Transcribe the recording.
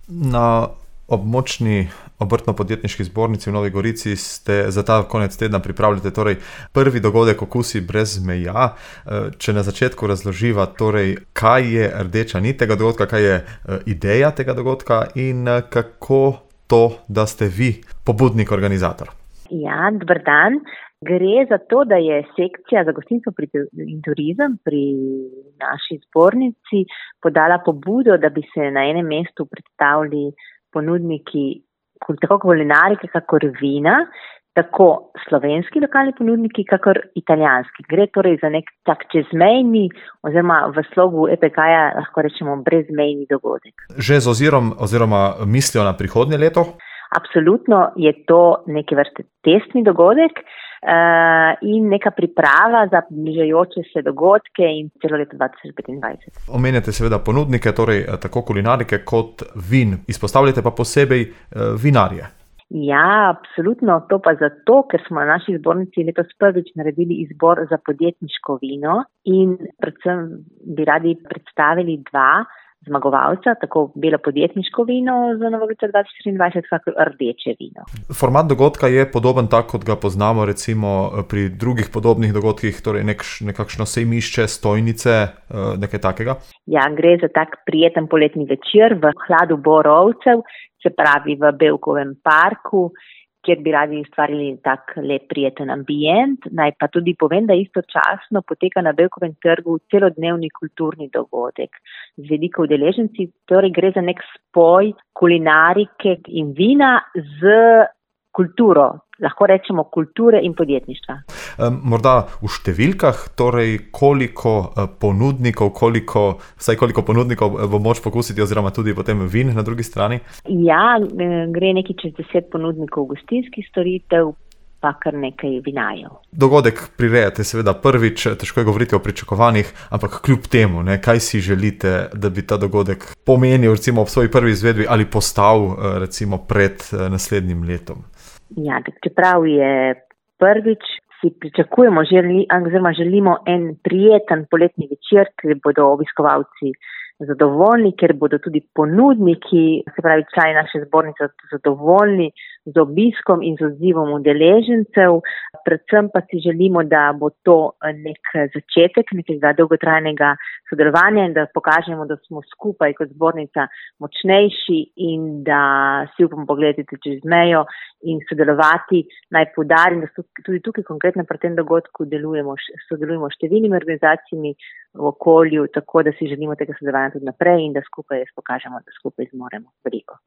Na območni obrtno-podjetniški zbornici v Novi Gorici ste za ta konec tedna pripravljate torej prvi dogodek Okusi brez meja. Če na začetku razloživa, torej, kaj je rdeča nit tega dogodka, kaj je ideja tega dogodka in kako to, da ste vi pobudnik, organizator. Ja, dober dan. Gre za to, da je sekcija za gostinstvo in turizem pri naši zbornici podala pobudo, da bi se na enem mestu predstavili ponudniki tako kulinarike, kakor vina, tako slovenski lokalni ponudniki, kakor italijanski. Gre torej za nek tak čezmejni oziroma v slogu EPK-ja lahko rečemo brezmejni dogodek. Že z ozirom oziroma mislijo na prihodnje leto? Absolutno je to neke vrste testni dogodek in neka priprava za bližajoče se dogodke in celo leto 2025. Omenjate seveda ponudnike, torej tako kulinarike kot vin. Izpostavljate pa posebej vinarje. Ja, absolutno. To pa zato, ker smo na naši zbornici letos prvič naredili izbor za podjetniško vino in predvsem bi radi predstavili dva zmagovalca, tako belo podjetniško vino za Novo leto 2023, kako rdeče vino. Format dogodka je podoben tak, kot ga poznamo recimo pri drugih podobnih dogodkih, torej nekakšno sejmišče, stojnice, nekaj takega? Ja, gre za tak prijeten poletni večer v hladu Borovcev, se pravi v Bevkovem parku, kjer bi radi ustvarili tak lep prijeten ambient. Naj pa tudi povem, da istočasno poteka na Bevkovem trgu celodnevni kulturni dogodek z veliko udeleženci. Torej gre za nek spoj kulinarike in vina z kulturo, lahko rečemo kulture in podjetništva. Morda v številkah, torej koliko ponudnikov bo moč pokusiti oziroma tudi potem vin na drugi strani? Ja, gre nekaj čez 10 ponudnikov gostinskih storitev, pa kar nekaj vinarjev. Dogodek prirejate seveda prvič, težko je govoriti o pričakovanjih, ampak kljub temu, kaj si želite, da bi ta dogodek pomenil recimo ob svoji prvi izvedbi ali postal recimo pred naslednjim letom? Ja, čeprav je prvič, si pričakujemo oziroma želimo en prijeten poletni večer, kjer bodo obiskovalci zadovoljni, ker bodo tudi ponudniki, se pravi člani naše zbornice, zadovoljni z obiskom in z odzivom udeležencev. Predvsem pa si želimo, da bo to nek začetek nekega dolgotrajnega sodelovanja in da pokažemo, da smo skupaj kot zbornica močnejši in da si upamo pogledati čez mejo in sodelovati. Naj poudarim, da tudi tukaj konkretno pri tem dogodku sodelujemo s številnimi organizacijami v okolju, tako da si želimo tega sodelovanja tudi naprej in da skupaj pokažemo, da skupaj zmoremo veliko.